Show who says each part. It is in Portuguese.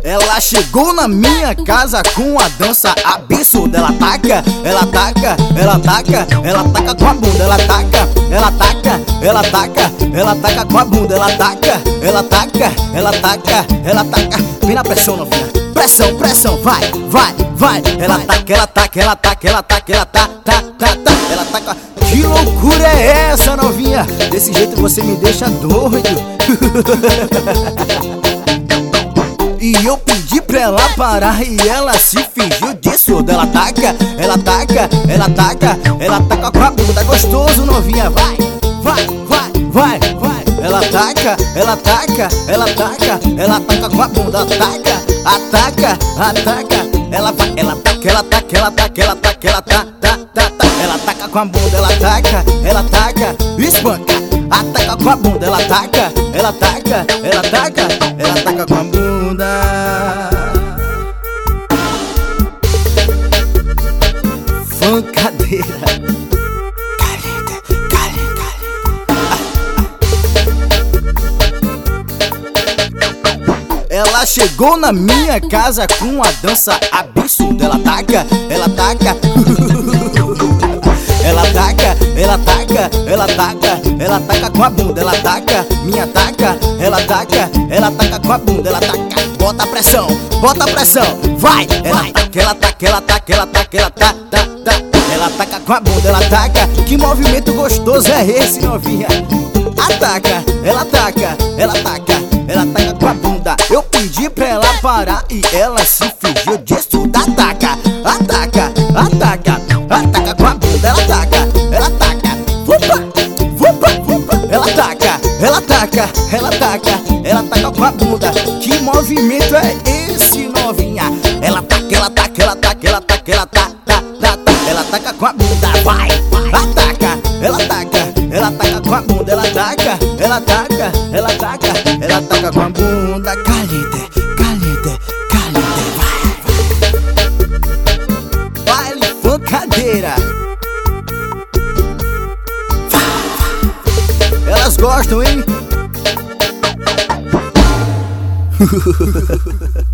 Speaker 1: Ela chegou na minha casa com a dança absurda. Ela taca, ela taca, ela taca, ela taca com a bunda. Ela taca, ela taca, ela taca, ela taca com a bunda. Ela taca, ela taca, ela taca, ela taca. Vem na pressão, novinha. Pressão, pressão, vai, vai, vai. Ela taca, ela taca, ela taca, ela taca, ela tá, tá, tá, tá. Ela taca. Que loucura é essa, novinha? Desse jeito você me deixa doido. E eu pedi pra ela parar e ela se fingiu de surda. Ela taca, ela taca, ela taca, ela taca com a bunda. Gostoso, novinha, vai, vai, vai, vai, vai. Ela taca, ela taca, ela taca, ela taca com a bunda. Ataca, ataca, ataca. Ela vai, ela taca, ela taca, ela taca, ela taca, ela tá, tá, tá, tá. Ela taca com a bunda, ela taca, espanca. Ataca com a bunda, ela taca, ela taca, ela taca, ela taca com a bunda. Fancadeira. Caliente, caliente, caliente. Ela chegou na minha casa com a dança absurda. Ela taca, ela taca. Ela taca, ela taca, ela taca, ela taca com a bunda. Ela taca, minha taca, ela taca com a bunda. Ela taca, bota a pressão, vai. Ela taca, ela taca, ela taca, ela taca, ela tá, tá, tá. Ela taca com a bunda, ela taca. Que movimento gostoso é esse, novinha? Ataca, ela taca, ela taca, ela taca com a bunda. Eu pedi pra ela parar e ela se fingiu de surda. Ataca, ataca, ataca, ataca com a bunda. Ela taca, ela taca, vupa, vupa, vupa. Ela taca, ela taca, ela taca, ela taca com a bunda. Que movimento é esse, novinha? Ela taca, ela taca, ela taca, ela taca, ela tá, tá, tá, tá. Ela taca com a bunda, vai, ataca, ela taca, ela taca com a bunda. Ela taca, ela taca, ela taca, ela taca com a bunda. Caliente, caliente, caliente, vai. Baile fancadeira. Elas gostam, hein?